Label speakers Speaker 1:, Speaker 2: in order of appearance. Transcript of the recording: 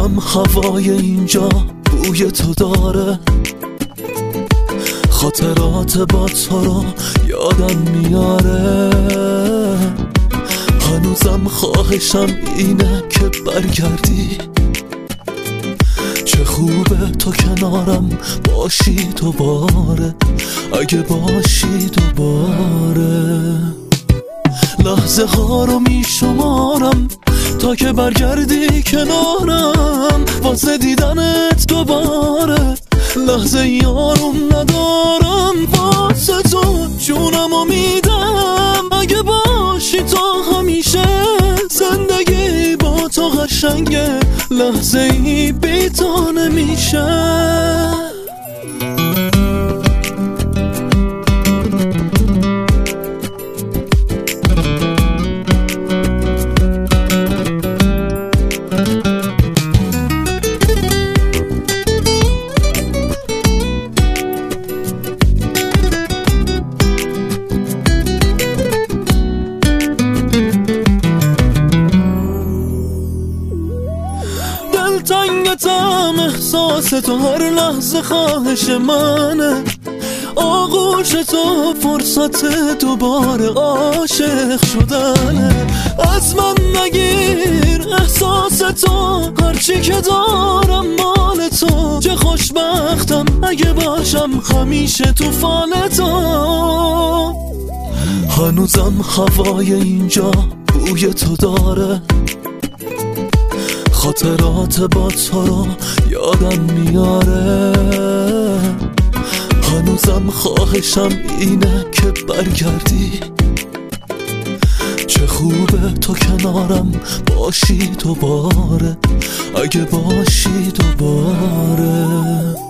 Speaker 1: هنوزم هوای اینجا بوی تو داره، خاطرات با تو رو یادم میاره. هنوزم خواهشم اینه که برگردی، چه خوبه تو کنارم باشی دوباره، اگه باشی دوباره. لحظه ها رو می شمارم تا که برگردی کنارم، واسه دیدنت دوباره لحظه یارم ندارم. واسه تو جونمو میدم، اگه باشی تا همیشه. زندگی با تو قشنگه، لحظه ای بی تو نمیشه. تنگتم احساس تو هر لحظه خواهش منه، آغوش تو فرصت دوباره عاشق شدنه. از من نگیر احساس تو، هرچی که دارم مال تو. چه خوشبختم اگه باشم همیشه تو فال تو. هنوزم هوای اینجا بوی تو داره، خاطرات با تو رو یادم میاره. هنوزم خواهشم اینه که برگردی، چه خوبه تو کنارم باشی دوباره، اگه باشی دوباره.